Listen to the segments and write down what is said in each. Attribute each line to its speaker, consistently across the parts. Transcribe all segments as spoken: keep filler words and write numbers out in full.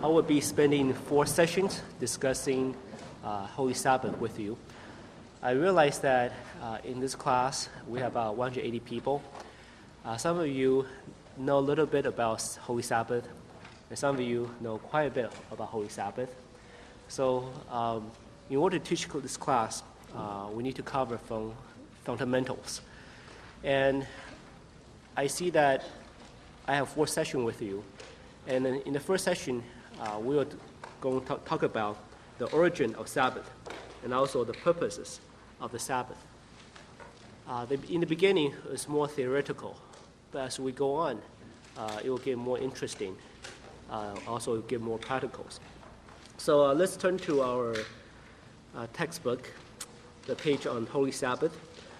Speaker 1: will be spending four sessions discussing uh, Holy Sabbath with you. I realize that uh, in this class we have about one hundred eighty people. Uh, some of you know a little bit about Holy Sabbath, and some of you know quite a bit about Holy Sabbath. So um, in order to teach this class, uh, we need to cover from fundamentals. And I see that I have four sessions with you. And then in the first session, uh, we are going to talk about the origin of Sabbath and also the purposes of the Sabbath. Uh, the, in the beginning, it's more theoretical, but as we go on, uh, it will get more interesting. Uh, also, it will get more practicals. So uh, let's turn to our uh, textbook, the page on Holy Sabbath.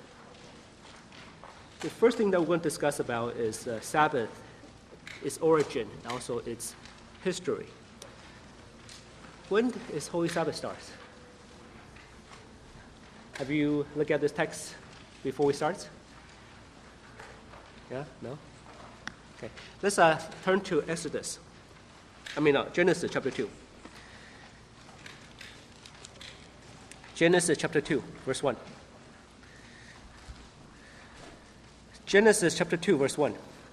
Speaker 1: The first thing that we're going to discuss about is uh, Sabbath, its origin, and also its history. When is Holy Sabbath starts? Have you looked at this text before we start? Yeah? No? Okay. Let's uh, turn to Exodus. I mean, uh, Genesis chapter two. Genesis chapter two, verse one. Genesis chapter two, verse one.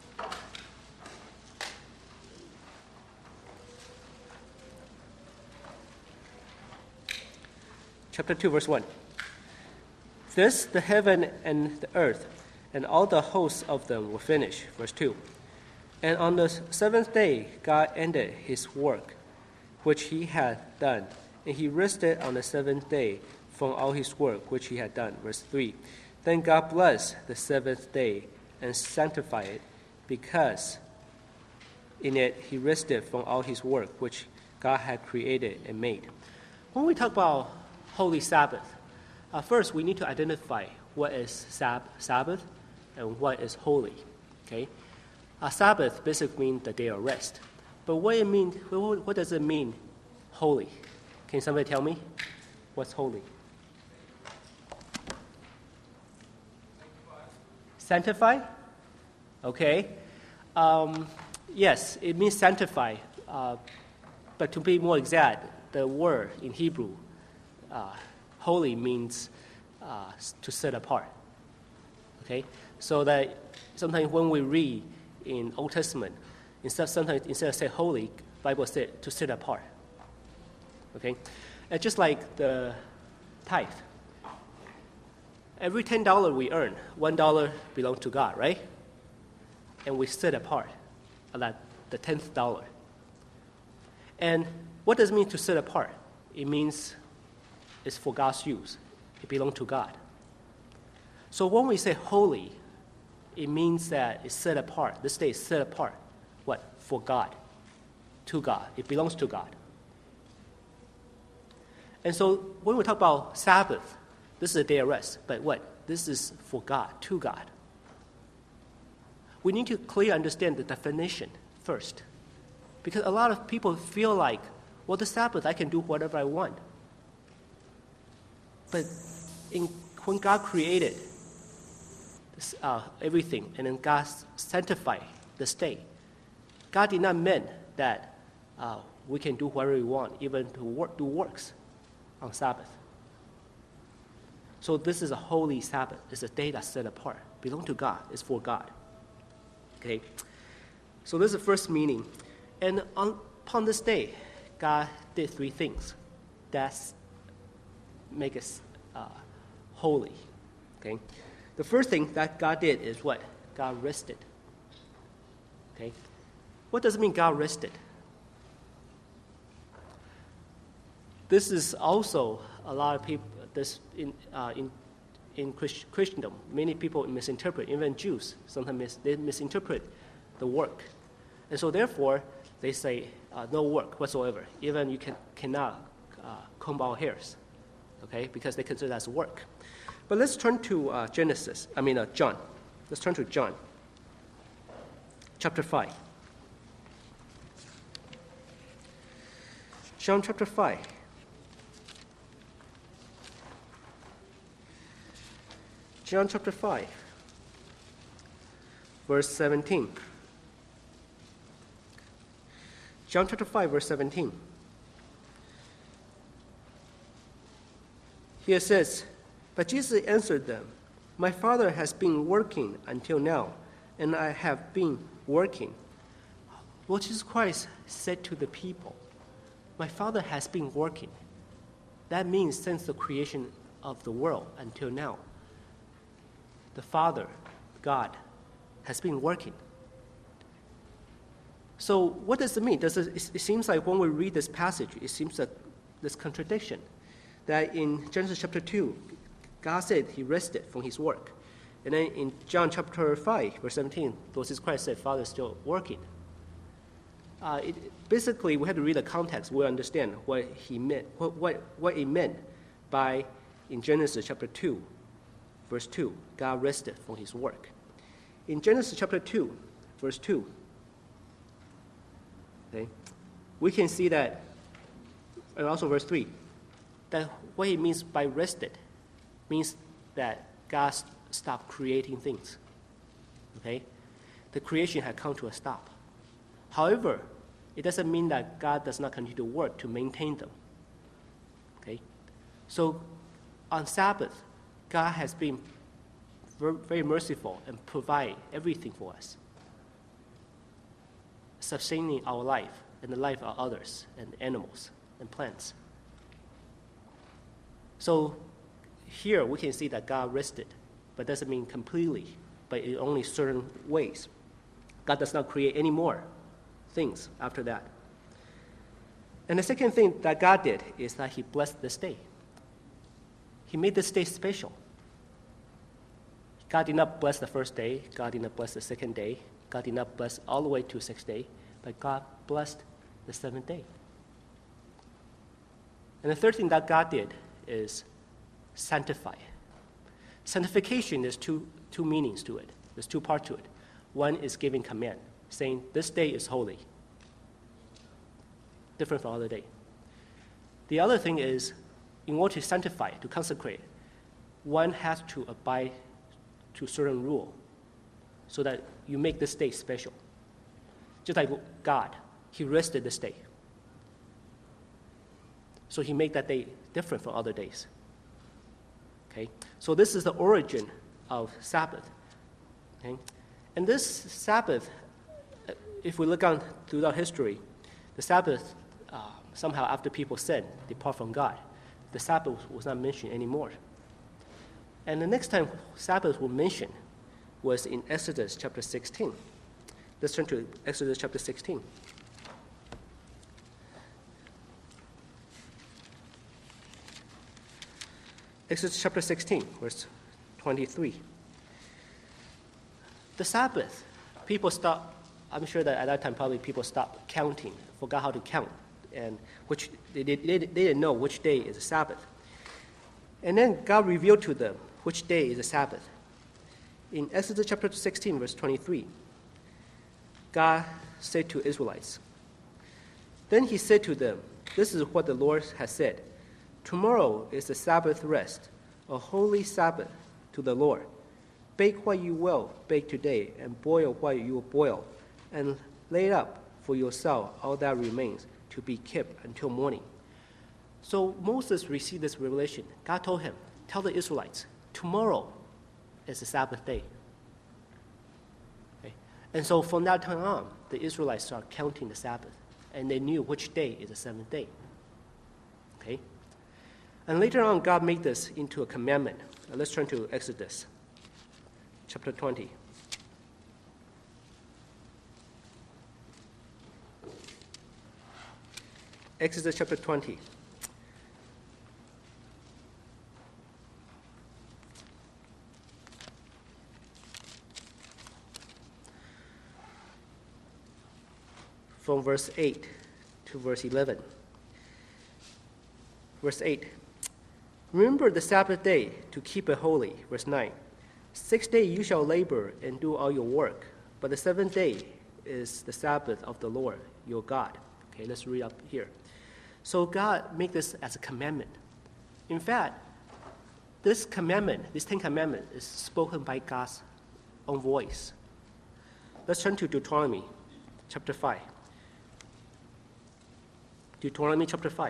Speaker 1: Chapter two, verse one. This, the heaven and the earth, and all the hosts of them were finished. Verse two. And on the seventh day, God ended his work, which he had done, and he rested on the seventh day from all his work which he had done. Verse three. Then God blessed the seventh day and sanctified it, because in it he rested from all his work which God had created and made. When we talk about Holy Sabbath, uh, first we need to identify what is sab- Sabbath and what is holy. Okay, a Sabbath basically means the day of rest. But what it mean? What does it mean, holy? Can somebody tell me what's holy? Sanctify? Okay. Um, yes, it means sanctify. Uh, but to be more exact, the word in Hebrew, uh, holy, means uh, to set apart. Okay. So that sometimes when we read in Old Testament, instead sometimes instead of say holy, Bible said to set apart. Okay. And just like the tithe. Every ten dollars we earn, one dollar belongs to God, right? And we set apart that the tenth dollar. And what does it mean to set apart? It means it's for God's use. It belongs to God. So when we say holy, it means that it's set apart. This day is set apart. What? For God. To God. It belongs to God. And so when we talk about Sabbath, this is a day of rest, but what? This is for God, to God. We need to clearly understand the definition first. Because a lot of people feel like, well, the Sabbath, I can do whatever I want. But in, when God created this, uh, everything, and then God sanctified the state, God did not mean that uh, we can do whatever we want, even to work, do works on Sabbath. So this is a holy Sabbath. It's a day that's set apart. Belong to God. It's for God. Okay? So this is the first meaning. And on, upon this day, God did three things that make us uh, holy. Okay? The first thing that God did is what? God rested. Okay? What does it mean God rested? This is also a lot of people, this in uh, in in Christ, Christendom, many people misinterpret, even Jews, sometimes mis, they misinterpret the work. And so therefore, they say uh, no work whatsoever. Even you can, cannot uh, comb our hairs, okay, because they consider that as work. But let's turn to uh, Genesis, I mean uh, John. Let's turn to John, chapter five. John chapter five. John chapter five, verse seventeen. John chapter five, verse seventeen. Here it says, "But Jesus answered them, 'My Father has been working until now, and I have been working.'" Lord Jesus Christ said to the people, "My Father has been working." That means since the creation of the world until now, the Father, God, has been working. So what does it mean? Does it, it seems like when we read this passage, it seems like this contradiction. That in Genesis chapter two, God said he rested from his work. And then in John chapter five, verse seventeen, Lord Jesus Christ said, "Father is still working." Uh, it, basically, we have to read the context. We understand what he meant, what, what, what it meant by, in Genesis chapter two, verse two, God rested from his work. In Genesis chapter two, verse two, okay, we can see that, and also verse three, that what it means by rested means that God stopped creating things. Okay? The creation had come to a stop. However, it doesn't mean that God does not continue to work to maintain them. Okay? So on Sabbath, God has been very merciful and provide everything for us, sustaining our life and the life of others and animals and plants. So here we can see that God rested, but doesn't mean completely, but in only certain ways. God does not create any more things after that. And the second thing that God did is that he blessed this day. He made this day special. God did not bless the first day. God did not bless the second day. God did not bless all the way to the sixth day, but God blessed the seventh day. And the third thing that God did is sanctify. Sanctification, there's two, two meanings to it. There's two parts to it. One is giving command, saying this day is holy, different from other day. The other thing is, in order to sanctify, to consecrate, one has to abide to a certain rule so that you make this day special. Just like God, he rested this day. So he made that day different from other days. Okay? So this is the origin of Sabbath. Okay? And this Sabbath, if we look on throughout history, the Sabbath, uh, somehow after people sinned, depart from God, the Sabbath was not mentioned anymore. And the next time Sabbath was mentioned was in Exodus chapter sixteen. Let's turn to Exodus chapter sixteen. Exodus chapter sixteen, verse twenty-three. The Sabbath, people stopped, I'm sure that at that time probably people stopped counting, forgot how to count, and which they, they, they didn't know which day is the Sabbath. And then God revealed to them which day is the Sabbath. In Exodus chapter sixteen, verse twenty-three, God said to Israelites, "Then he said to them, 'This is what the Lord has said. Tomorrow is the Sabbath rest, a holy Sabbath to the Lord. Bake what you will bake today, and boil what you will boil, and lay up for yourself all that remains to be kept until morning.'" So Moses received this revelation. God told him, tell the Israelites, tomorrow is the Sabbath day. Okay? And so from that time on, the Israelites started counting the Sabbath, and they knew which day is the seventh day. Okay? And later on, God made this into a commandment. Now let's turn to Exodus chapter twenty. Exodus chapter twenty. From verse eight to verse eleven. Verse eight. "Remember the Sabbath day to keep it holy." Verse nine. "Six days you shall labor and do all your work, but the seventh day is the Sabbath of the Lord your God." Okay, let's read up here. So God made this as a commandment. In fact, this commandment, this Ten Commandments, is spoken by God's own voice. Let's turn to Deuteronomy chapter five. Deuteronomy chapter five.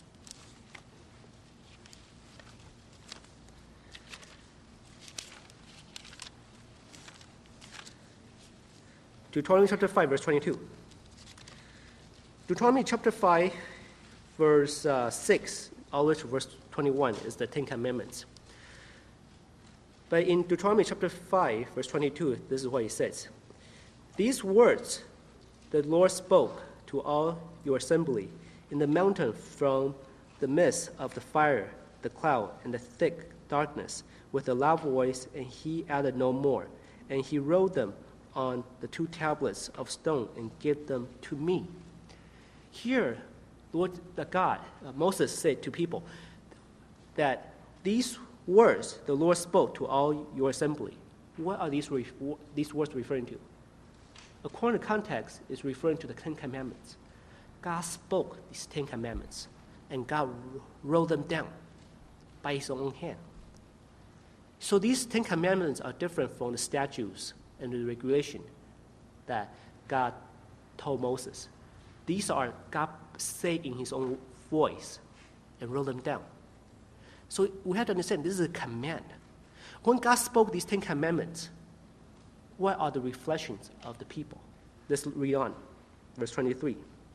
Speaker 1: Deuteronomy chapter five, verse twenty-two. Deuteronomy chapter five, verse uh, six, all the way to verse twenty-one is the Ten Commandments. But in Deuteronomy chapter five, verse twenty-two, this is what it says. These words the Lord spoke to all your assembly in the mountain from the midst of the fire, the cloud, and the thick darkness, with a loud voice, and he added no more. And he wrote them on the two tablets of stone and gave them to me. Here, Lord the God, uh, Moses said to people that these words the Lord spoke to all your assembly. What are these, re- these words referring to? According to context, it's referring to the Ten Commandments. God spoke these Ten Commandments, and God wrote them down by his own hand. So these Ten Commandments are different from the statutes and the regulation that God told Moses. These are God said in his own voice and wrote them down. So we have to understand this is a command. When God spoke these Ten Commandments, what are the reflections of the people? Let's read on, verse twenty-three.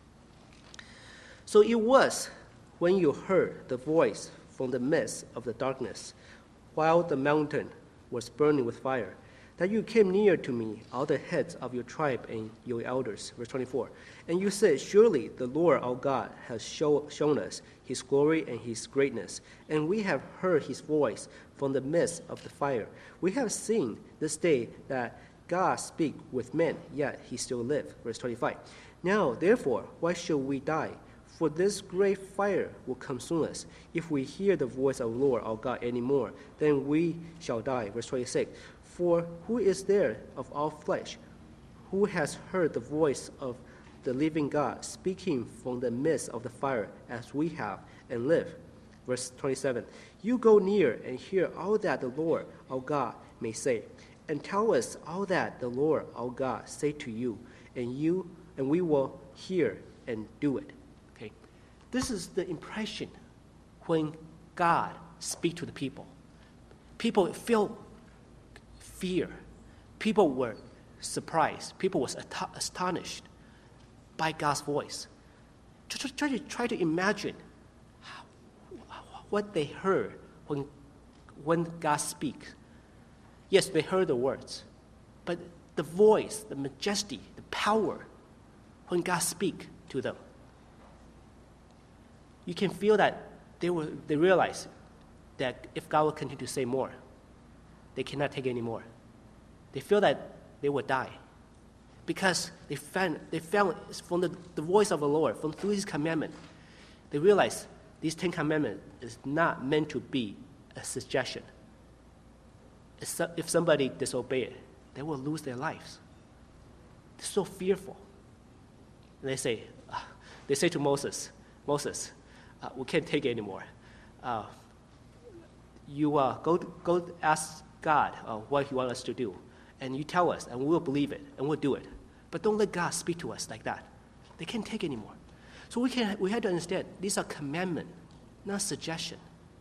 Speaker 1: So it was when you heard the voice from the midst of the darkness, while the mountain was burning with fire, that you came near to me, all the heads of your tribe and your elders. Verse twenty-four. And you said, surely the Lord our God has show, shown us his glory and his greatness, and we have heard his voice from the midst of the fire. We have seen this day that God speak with men, yet he still live. Verse twenty-five. Now, therefore, why should we die? For this great fire will consume us. If we hear the voice of the Lord our God anymore, then we shall die. Verse twenty-six. For who is there of all flesh who has heard the voice of the living God speaking from the midst of the fire as we have and live? Verse twenty-seven. You go near and hear all that the Lord our God may say, and tell us all that the Lord our God say to you, and you and we will hear and do it. Okay, this is the impression when God speaks to the people. People feel fear. People were surprised. People were astonished by God's voice. Try, try, to, try to imagine how, what they heard when, when God speaks. Yes, they heard the words, but the voice, the majesty, the power, when God speaks to them, you can feel that they were, they realize that if God will continue to say more, they cannot take any more. They feel that they will die because they found, they found from the, the voice of the Lord, from through his commandment, they realize these Ten Commandments is not meant to be a suggestion. If somebody disobeys it, they will lose their lives. They're so fearful. And they say, uh, they say to Moses, Moses, uh, we can't take it anymore. Uh, you uh, go go ask God uh, what he wants us to do, and you tell us, and we will believe it, and we'll do it. But don't let God speak to us like that. They can't take it anymore. So we can we have to understand these are commandments, not suggestion.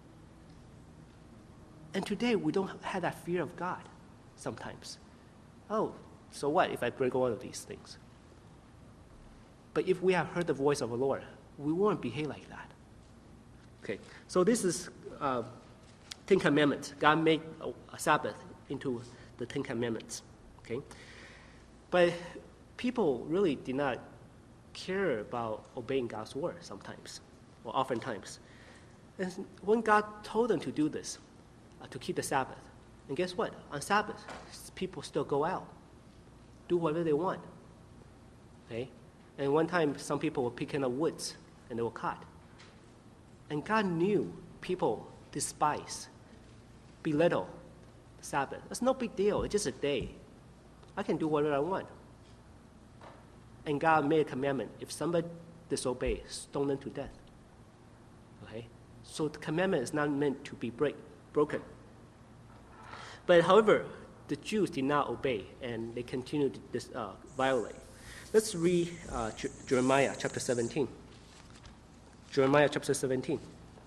Speaker 1: And today we don't have that fear of God sometimes. Oh, so what if I break one of these things? But if we have heard the voice of the Lord, we won't behave like that. Okay, so this is uh, Ten Commandments. God made a, a Sabbath into the Ten Commandments. Okay, but people really did not care about obeying God's word sometimes, or oftentimes. And when God told them to do this, uh, to keep the Sabbath, and guess what? On Sabbath, people still go out, do whatever they want. Okay, and one time some people were picking up woods and they were caught. And God knew people despise, belittle the Sabbath. It's no big deal. It's just a day. I can do whatever I want. And God made a commandment. If somebody disobeys, stone them to death. Okay? So the commandment is not meant to be break, broken. But however, the Jews did not obey, and they continued to dis, uh, violate. Let's read uh, J- Jeremiah chapter seventeen. Jeremiah chapter seventeen.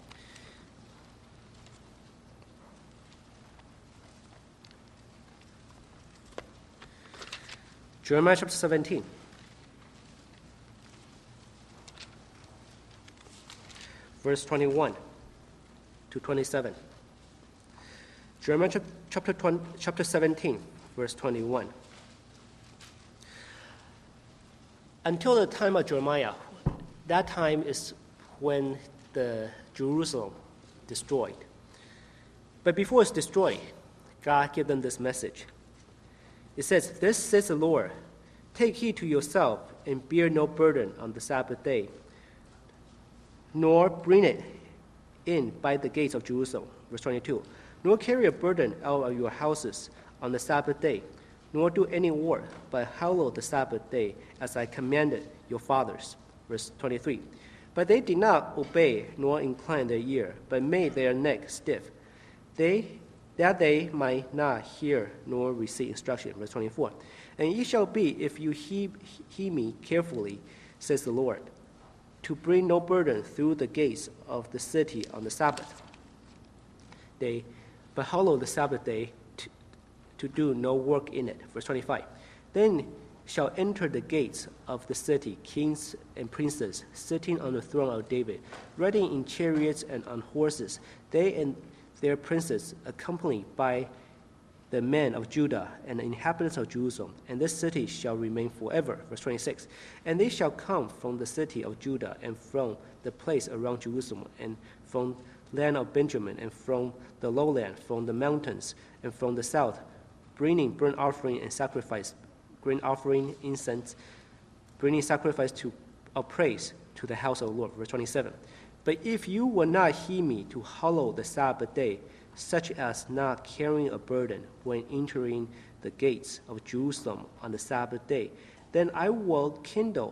Speaker 1: Jeremiah chapter seventeen. Verse twenty-one to twenty-seven. Jeremiah chapter, twenty, chapter seventeen, verse twenty-one. Until the time of Jeremiah, that time is when the Jerusalem destroyed. But before it's destroyed, God gave them this message. It says, "This says the Lord, take heed to yourself and bear no burden on the Sabbath day, nor bring it in by the gates of Jerusalem." Verse twenty-two, "Nor carry a burden out of your houses on the Sabbath day, nor do any work, but hallow the Sabbath day as I commanded your fathers." Verse twenty-three, "But they did not obey nor incline their ear, but made their neck stiff, they that they might not hear nor receive instruction." Verse twenty-four, "And it shall be, if you heed, heed me carefully, says the Lord, to bring no burden through the gates of the city on the Sabbath day, but hallow the Sabbath day to, to do no work in it." Verse twenty-five, "Then shall enter the gates of the city kings and princes, sitting on the throne of David, riding in chariots and on horses, they and their princes, accompanied by the men of Judah and the inhabitants of Jerusalem, and this city shall remain forever." Verse twenty-six, "And they shall come from the city of Judah, and from the place around Jerusalem, and from land of Benjamin, and from the lowland, from the mountains, and from the south, bringing burnt offering and sacrifice, grain offering, incense, bringing sacrifice to, of praise to the house of the Lord." Verse twenty-seven, "But if you will not heed me to hallow the Sabbath day, such as not carrying a burden when entering the gates of Jerusalem on the Sabbath day, then I will kindle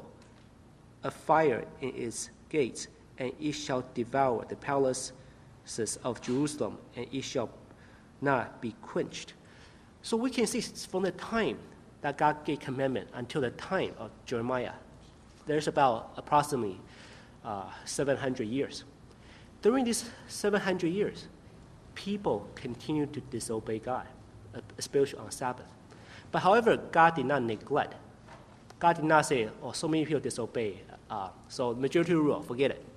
Speaker 1: a fire in its gates, and it shall devour the palaces of Jerusalem, and it shall not be quenched." So we can see from the time that God gave commandment until the time of Jeremiah, there's about approximately uh, seven hundred years. During these seven hundred years, people continued to disobey God, especially on Sabbath. But however, God did not neglect. God did not say, "Oh, so many people disobey, uh, so majority rule, forget it."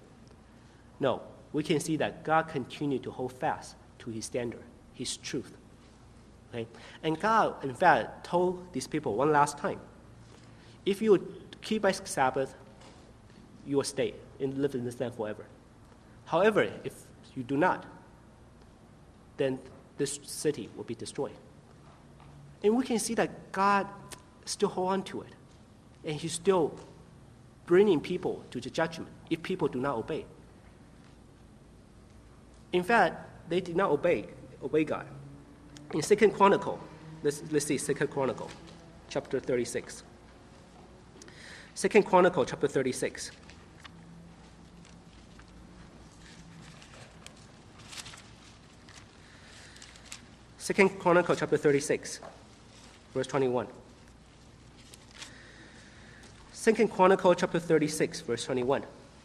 Speaker 1: No, we can see that God continued to hold fast to his standard, his truth. Okay? And God, in fact, told these people one last time, if you keep my Sabbath, you will stay and live in this land forever. However, if you do not, then this city will be destroyed. And we can see that God still hold on to it, and he's still bringing people to the judgment if people do not obey. In fact, they did not obey obey God. In Second Chronicle, let's, let's see Second Chronicle, chapter thirty-six. Second Chronicle, chapter thirty-six. Second Chronicle, chapter thirty-six, verse twenty-one. Second Chronicle, chapter thirty-six, verse twenty-one.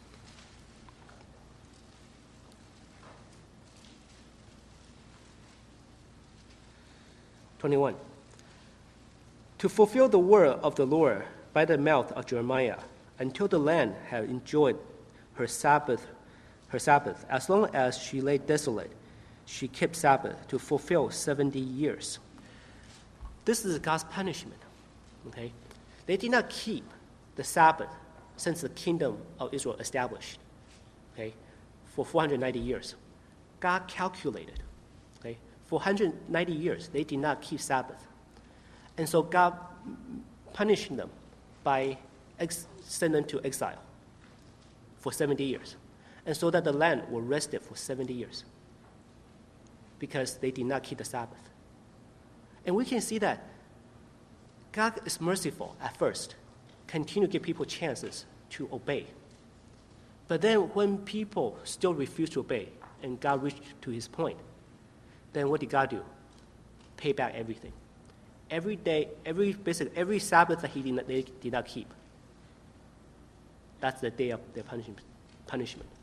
Speaker 1: twenty-one. To fulfill the word of the Lord by the mouth of Jeremiah, until the land had enjoyed her Sabbath, her Sabbath, as long as she lay desolate, she kept Sabbath to fulfill seventy years. This is God's punishment. Okay, they did not keep the Sabbath since the kingdom of Israel established. Okay, for four hundred ninety years, God calculated. Okay, for one hundred ninety years they did not keep Sabbath, and so God punished them by ex- sending them to exile for seventy years, and so that the land will rest it for seventy years. Because they did not keep the Sabbath. And we can see that God is merciful at first, continue to give people chances to obey. But then when people still refuse to obey, and God reached to his point, then what did God do? Pay back everything. Every day, every basically every Sabbath that he did not, they did not keep. That's the day of their punishment. punishment.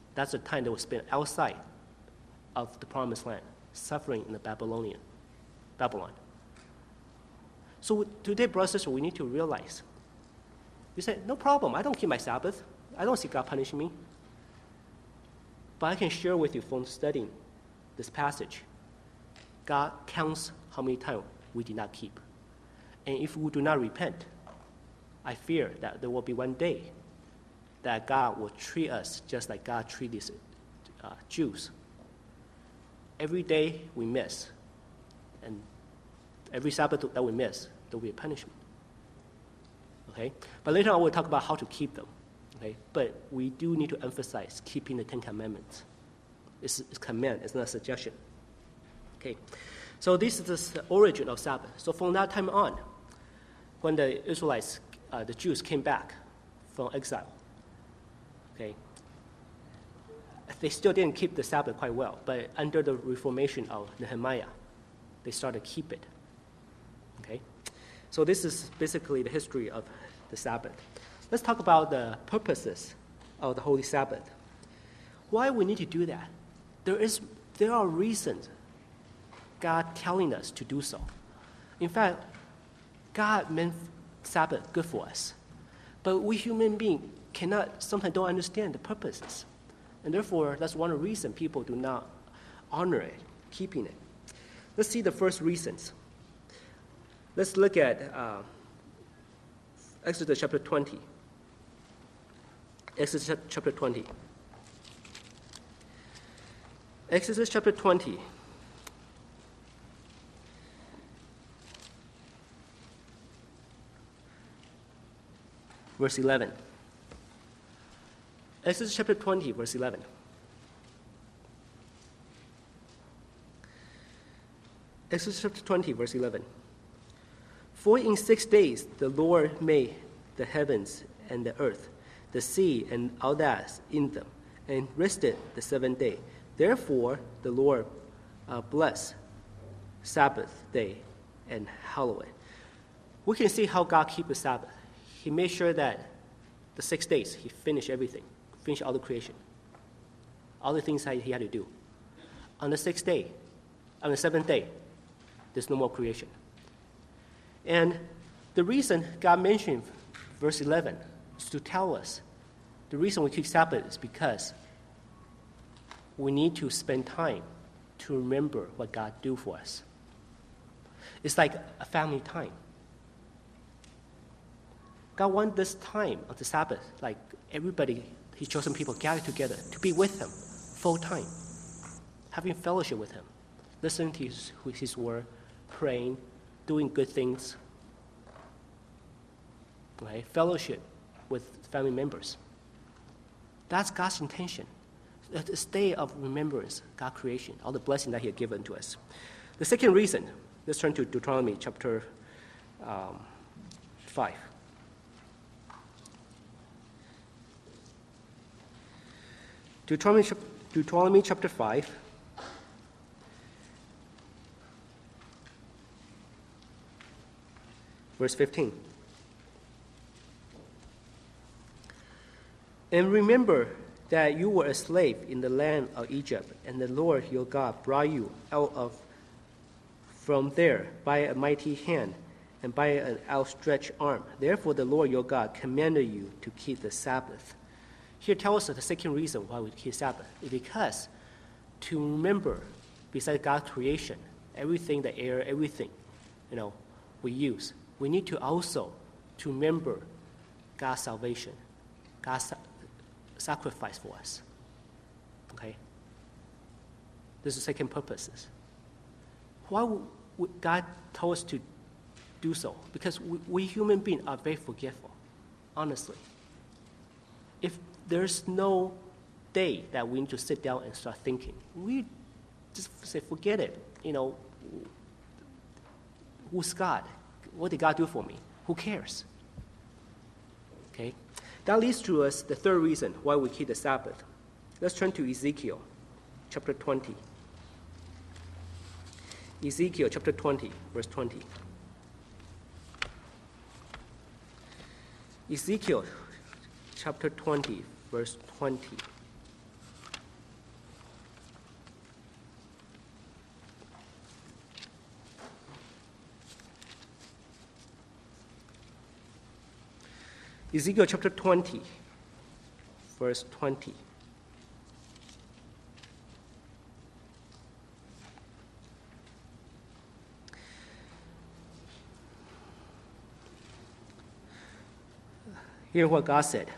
Speaker 1: That's the time they will spend outside of the promised land, suffering in the Babylonian, Babylon. So today, brothers and sisters, we need to realize, you say, no problem, I don't keep my Sabbath. I don't see God punishing me. But I can share with you from studying this passage, God counts how many times we did not keep. And if we do not repent, I fear that there will be one day that God will treat us just like God treated these uh, Jews. Every day we miss, and every Sabbath that we miss, there will be a punishment. Okay? But later on we'll talk about how to keep them. Okay? But we do need to emphasize keeping the Ten Commandments. It's a command, it's not a suggestion. Okay? So this is the origin of Sabbath. So from that time on, when the Israelites, uh, the Jews came back from exile, okay, they still didn't keep the Sabbath quite well, but under the reformation of Nehemiah, they started to keep it. Okay? So this is basically the history of the Sabbath. Let's talk about the purposes of the Holy Sabbath. Why we need to do that? There is, there are reasons God telling us to do so. In fact, God meant Sabbath good for us. But we human beings cannot, sometimes don't understand the purposes. And therefore, that's one of the reasons people do not honor it, keeping it. Let's see the first reasons. Let's look at uh, Exodus chapter twenty. Exodus chapter twenty. Exodus chapter twenty. Verse eleven. Exodus chapter twenty, verse eleven. Exodus chapter twenty, verse eleven. For in six days the Lord made the heavens and the earth, the sea and all that in them, and rested the seventh day. Therefore the Lord uh, blessed Sabbath day and hallowed it. We can see how God keeps the Sabbath. He made sure that the six days he finished everything, finished all the creation, all the things that he had to do. On the sixth day, on the seventh day, there's no more creation. And the reason God mentioned verse eleven is to tell us the reason we keep Sabbath is because we need to spend time to remember what God do for us. It's like a family time. God wants this time of the Sabbath, like everybody, his chosen people gather together to be with him full time, having fellowship with him, listening to his, his word, praying, doing good things, right? Fellowship with family members. That's God's intention. This day of remembrance, God's creation, all the blessing that he had given to us. The second reason, let's turn to Deuteronomy chapter um, five. Deuteronomy, Deuteronomy chapter five. Verse fifteen. And remember that you were a slave in the land of Egypt, and the Lord your God brought you out of from there by a mighty hand and by an outstretched arm. Therefore the Lord your God commanded you to keep the Sabbath. Here tells us the second reason why we keep Sabbath is because to remember, besides God's creation, everything, the air, everything, you know, we use, we need to also to remember God's salvation, God's sacrifice for us. Okay? This is the second purposes. Why would God tell us to do so? Because we, we human beings are very forgetful, honestly. If there's no day that we need to sit down and start thinking, we just say, forget it. You know, who's God? What did God do for me? Who cares? Okay? That leads to us the third reason why we keep the Sabbath. Let's turn to Ezekiel chapter twenty. Ezekiel chapter twenty, verse twenty. Ezekiel chapter twenty, verse twenty. Ezekiel chapter twenty, verse twenty. Hear what God said.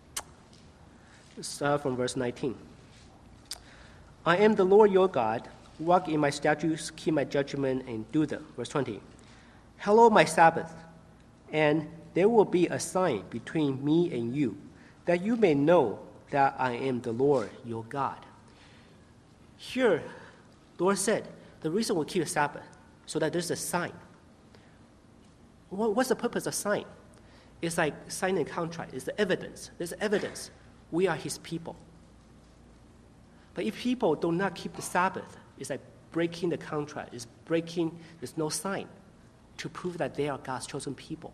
Speaker 1: Start from verse nineteen. I am the Lord your God. Walk in my statutes, keep my judgment, and do them. Verse twenty. Hallow my Sabbath, and there will be a sign between me and you, that you may know that I am the Lord your God. Here, the Lord said, the reason we keep the Sabbath, so that there's a sign. What's the purpose of sign? It's like signing a contract. It's the evidence. There's evidence. We are his people. But if people do not keep the Sabbath, it's like breaking the contract. It's breaking, there's no sign to prove that they are God's chosen people.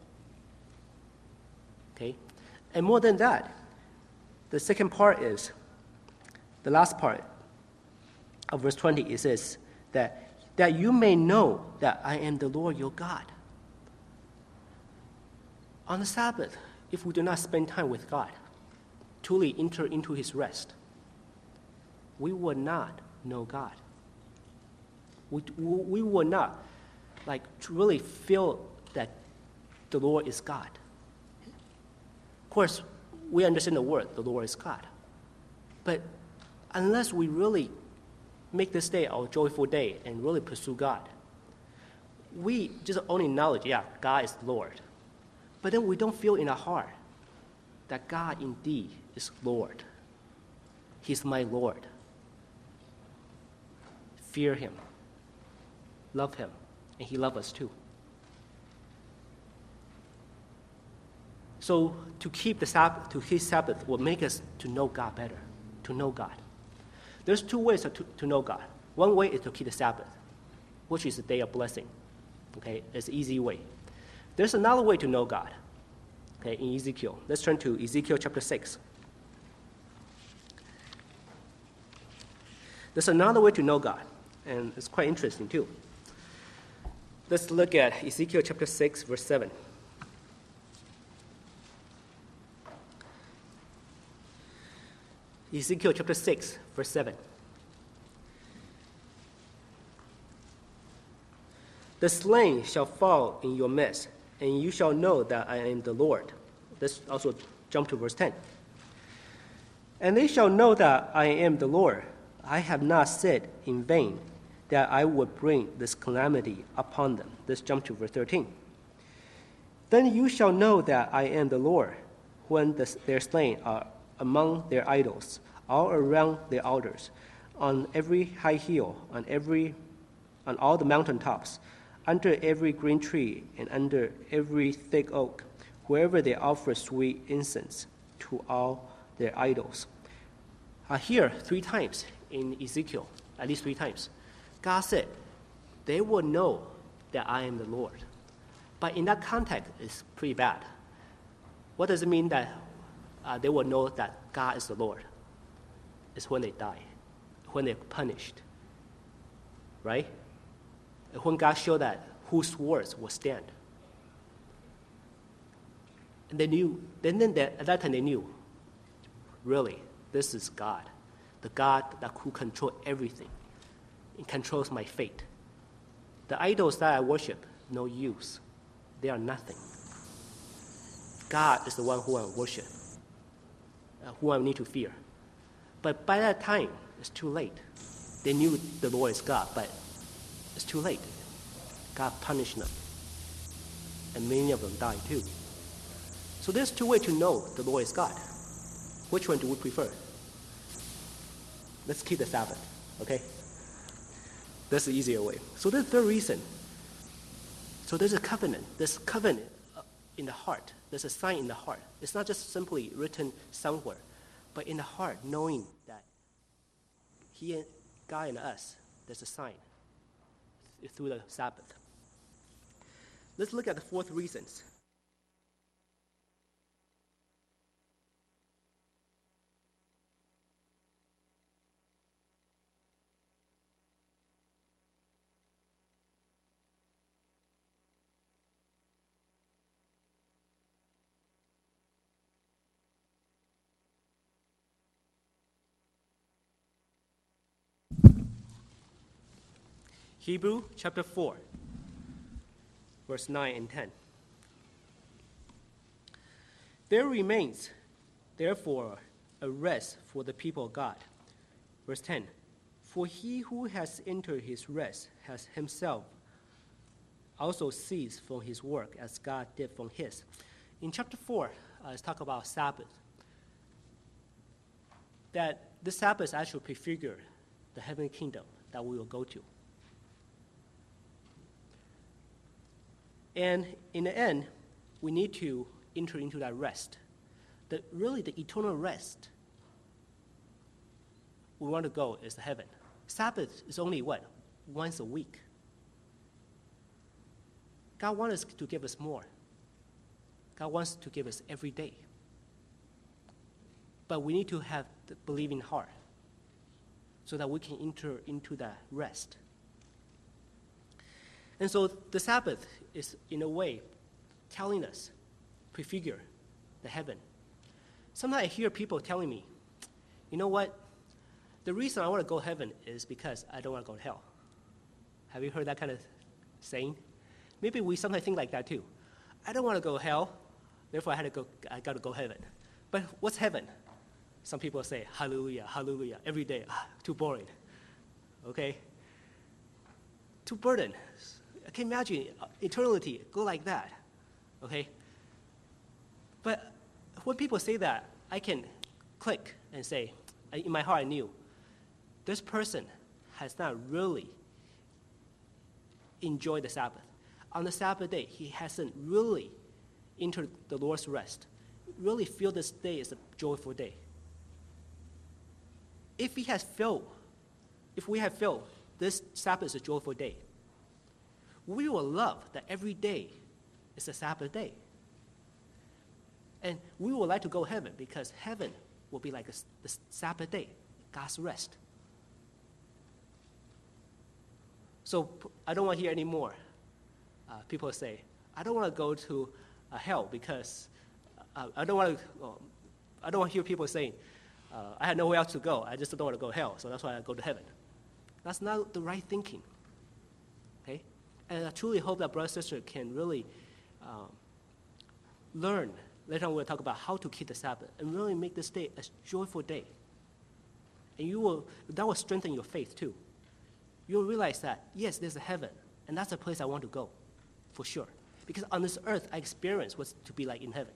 Speaker 1: Okay? And more than that, the second part is, the last part of verse twenty, it says that, that you may know that I am the Lord your God. On the Sabbath, if we do not spend time with God, truly enter into his rest, we will not know God. We, we will not like really feel that the Lord is God. Of course, we understand the word, the Lord is God. But unless we really make this day our joyful day and really pursue God, we just only acknowledge, yeah, God is the Lord. But then we don't feel in our heart that God indeed is Lord. He's my Lord. Fear him. Love him. And he loves us too. So to keep the Sabbath, to his Sabbath will make us to know God better, to know God. There's two ways to, to know God. One way is to keep the Sabbath, which is a day of blessing. Okay, it's an easy way. There's another way to know God, okay, in Ezekiel. Let's turn to Ezekiel chapter six. There's another way to know God, and it's quite interesting too. Let's look at Ezekiel chapter six, verse seven. Ezekiel chapter six, verse seven. The slain shall fall in your midst, and you shall know that I am the Lord. Let's also jump to verse ten. And they shall know that I am the Lord. I have not said in vain that I would bring this calamity upon them. Let's jump to verse thirteen. Then you shall know that I am the Lord, when the, their slain are among their idols, all around their altars, on every high hill, on every, on all the mountain tops, under every green tree, and under every thick oak, wherever they offer sweet incense to all their idols. Uh, here, three times in Ezekiel, at least three times, God said, they will know that I am the Lord. But in that context, it's pretty bad. What does it mean that uh, they will know that God is the Lord? It's when they die, when they're punished, right? When God showed that whose words will stand. And they knew, then, then they, at that time they knew, really, this is God, the God that who controls everything. It controls my fate. The idols that I worship, no use. They are nothing. God is the one who I worship, uh, who I need to fear. But by that time, it's too late. They knew the Lord is God, but it's too late. God punished them. And many of them died too. So there's two ways to know the Lord is God. Which one do we prefer? Let's keep the Sabbath, okay? That's the easier way. So the third reason. So there's a covenant. There's covenant in the heart. There's a sign in the heart. It's not just simply written somewhere, but in the heart, knowing that He and God and us, there's a sign through the Sabbath. Let's look at the fourth reasons. Hebrew chapter four, verse nine and ten. There remains, therefore, a rest for the people of God. Verse ten, for he who has entered his rest has himself also ceased from his work as God did from his. In chapter four, uh, let's talk about Sabbath. That the Sabbath actually prefigure the heavenly kingdom that we will go to. And in the end, we need to enter into that rest. The, really, the eternal rest we want to go is the heaven. Sabbath is only what? Once a week. God wants us to give us more. God wants to give us every day. But we need to have the believing heart so that we can enter into that rest. And so the Sabbath is, in a way, telling us, prefigure the heaven. Sometimes I hear people telling me, you know what? The reason I want to go to heaven is because I don't want to go to hell. Have you heard that kind of saying? Maybe we sometimes think like that too. I don't want to go to hell, therefore I had to go. I got to go to heaven. But what's heaven? Some people say hallelujah, hallelujah every day. Ah, too boring. Okay. Too burden. I can imagine eternity go like that. Okay. But when people say that, I can click and say, in my heart I knew, this person has not really enjoyed the Sabbath. On the Sabbath day, he hasn't really entered the Lord's rest, really feel this day is a joyful day. If he has felt, if we have felt this Sabbath is a joyful day, we will love that every day is a Sabbath day. And we would like to go to heaven because heaven will be like a, the Sabbath day, God's rest. So I don't want to hear any more. Uh, people say, I don't want to go to uh, hell because uh, I don't want to. Well, I don't want to hear people saying, uh, I had nowhere else to go. I just don't want to go to hell, so that's why I go to heaven. That's not the right thinking. Okay, and I truly hope that brother and sister can really um, learn. Later on, we'll talk about how to keep the Sabbath and really make this day a joyful day. And you will that will strengthen your faith too. You'll realize that yes, there's a heaven, and that's a place I want to go. For sure. Because on this earth, I experienced what's to be like in heaven.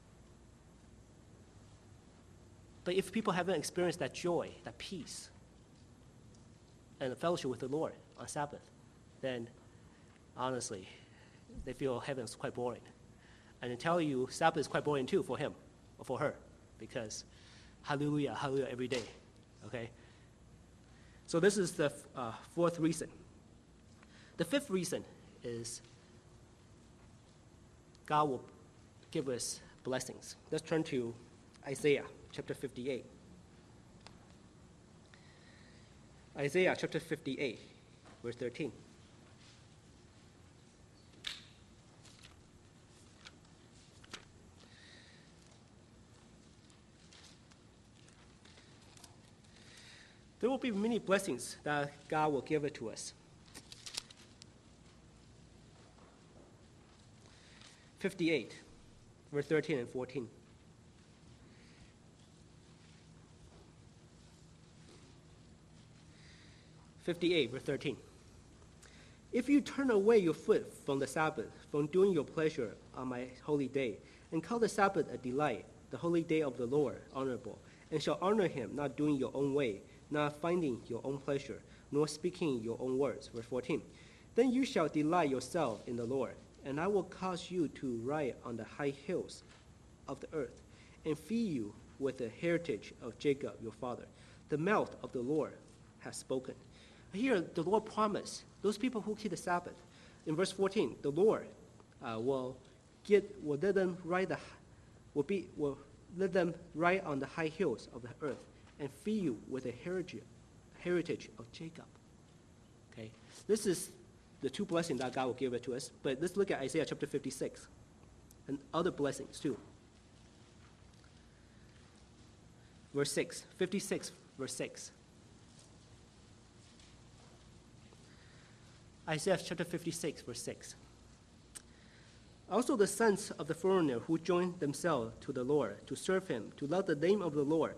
Speaker 1: But if people haven't experienced that joy, that peace, and the fellowship with the Lord on Sabbath, then honestly, they feel heaven is quite boring. And I tell you, Sabbath is quite boring too for him or for her, because hallelujah, hallelujah every day. Okay? So this is the uh, fourth reason. The fifth reason is God will give us blessings. Let's turn to Isaiah chapter fifty-eight. Isaiah chapter fifty-eight, verse thirteen. There will be many blessings that God will give it to us. fifty-eight, verse thirteen and fourteen. fifty-eight, verse thirteen. If you turn away your foot from the Sabbath, from doing your pleasure on my holy day, and call the Sabbath a delight, the holy day of the Lord honorable, and shall honor him, not doing your own way, not finding your own pleasure, nor speaking your own words. Verse fourteen. Then you shall delight yourself in the Lord, and I will cause you to ride on the high hills of the earth, and feed you with the heritage of Jacob your father. The mouth of the Lord has spoken. Here, the Lord promised those people who keep the Sabbath. In verse fourteen, the Lord uh, will get will let them ride the will be will let them ride on the high hills of the earth, and feed you with the heritage heritage of Jacob. Okay, this is the two blessings that God will give it to us. But let's look at Isaiah chapter fifty-six and other blessings too. Verse six, fifty-six, verse six. Isaiah chapter fifty-six, verse six. Also the sons of the foreigner who join themselves to the Lord, to serve him, to love the name of the Lord,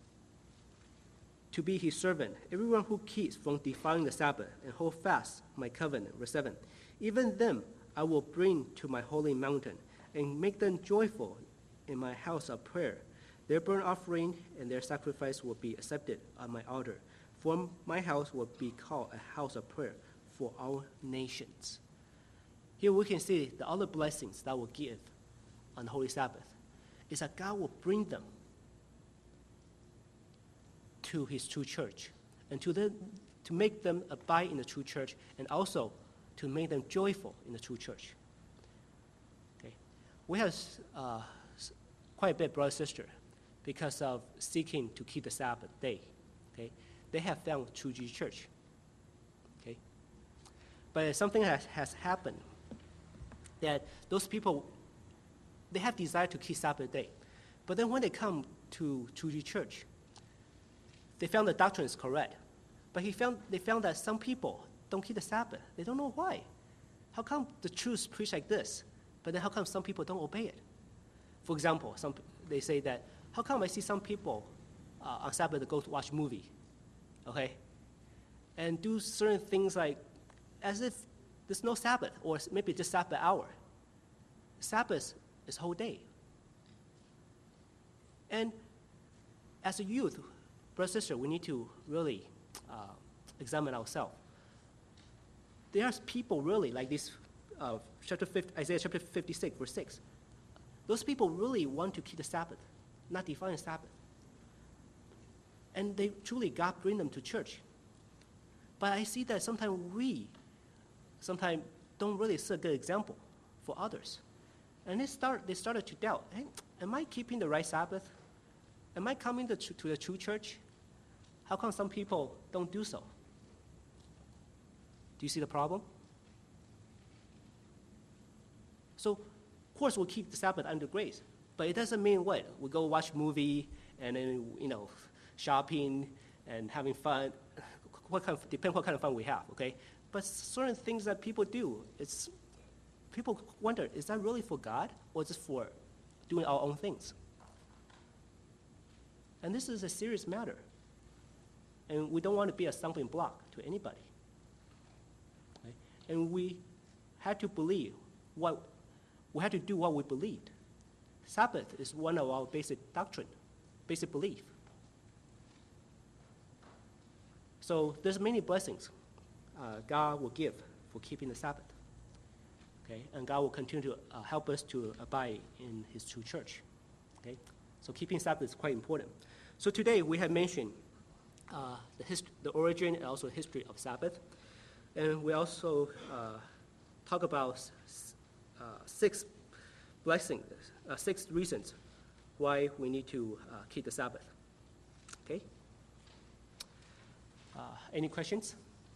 Speaker 1: to be his servant, everyone who keeps from defiling the Sabbath and hold fast my covenant. Verse seven. Even them I will bring to my holy mountain and make them joyful in my house of prayer. Their burnt offering and their sacrifice will be accepted on my altar. For my house will be called a house of prayer for all nations. Here we can see the other blessings that will give on the Holy Sabbath is that God will bring them to his true church and to, the, to make them abide in the true church and also to make them joyful in the true church. Okay. We have uh, quite a bit brother and sister because of seeking to keep the Sabbath day. Okay. They have found true Jesus church. Okay. But something has, has happened that those people, they have desire to keep Sabbath day. But then when they come to true Jesus church, they found the doctrine is correct. But he found, they found that some people don't keep the Sabbath. They don't know why. How come the truth preach like this, but then how come some people don't obey it? For example, some, they say that, how come I see some people uh, on Sabbath that go to watch movie, okay, and do certain things like as if there's no Sabbath, or maybe just Sabbath hour. Sabbath is whole day. And as a youth, brother, sister, we need to really uh, examine ourselves. There are people really like this, uh, chapter fifty, Isaiah chapter fifty-six, verse six. Those people really want to keep the Sabbath, not define the Sabbath. And they truly, God bring them to church. But I see that sometimes we, sometimes don't really set a good example for others. And they, start, they started to doubt, hey, am I keeping the right Sabbath? Am I coming to, to the true church? How come some people don't do so? Do you see the problem? So, of course, we'll keep the Sabbath under grace, but it doesn't mean what? We go watch movie and then, you know, shopping and having fun. What kind of, depends what kind of fun we have, okay? But certain things that people do, it's, people wonder, is that really for God or just for doing our own things? And this is a serious matter. And we don't want to be a stumbling block to anybody. Okay? And we had to believe what, we had to do what we believed. Sabbath is one of our basic doctrine, basic belief. So there's many blessings uh, God will give for keeping the Sabbath. Okay? And God will continue to uh, help us to abide in his true church. Okay? So keeping Sabbath is quite important. So today we have mentioned uh, the, hist- the origin and also history of Sabbath. And we also uh, talk about s- uh, six blessings, uh, six reasons why we need to uh, keep the Sabbath. Okay? Uh, any questions?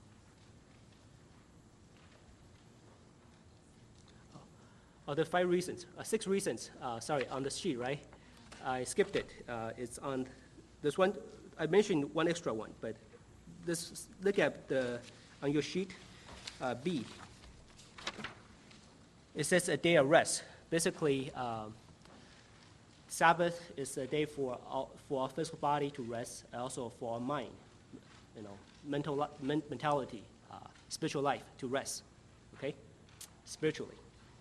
Speaker 1: Oh, the five reasons, uh, six reasons, uh, sorry, on the sheet, right? I skipped it. Uh, it's on this one. I mentioned one extra one, but this, look at the, on your sheet, uh, B. It says a day of rest. Basically, um, Sabbath is a day for our, for our physical body to rest, and also for our mind, you know, mental men, mentality, uh, spiritual life to rest, okay, spiritually.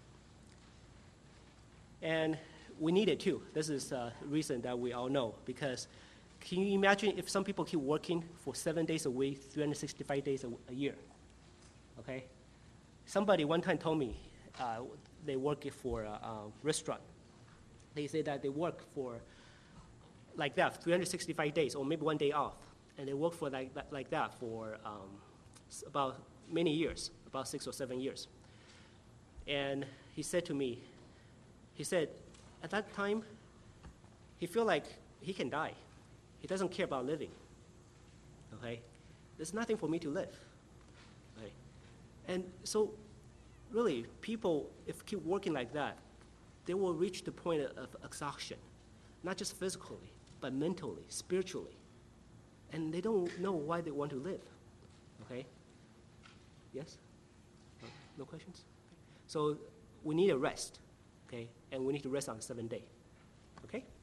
Speaker 1: And we need it too. This is a reason that we all know, because can you imagine if some people keep working for seven days a week, three hundred sixty-five days a, a year, okay? Somebody one time told me uh, they work for a, a restaurant. They say that they work for like that, three hundred sixty-five days, or maybe one day off. And they work for like that, like that for um, about many years, about six or seven years. And he said to me, he said, at that time, he feel like he can die. He doesn't care about living, okay? There's nothing for me to live, right? And so, really, people, if keep working like that, they will reach the point of exhaustion, not just physically, but mentally, spiritually. And they don't know why they want to live, okay? Yes? No questions? So we need a rest, okay? And we need to rest on the seventh day, okay?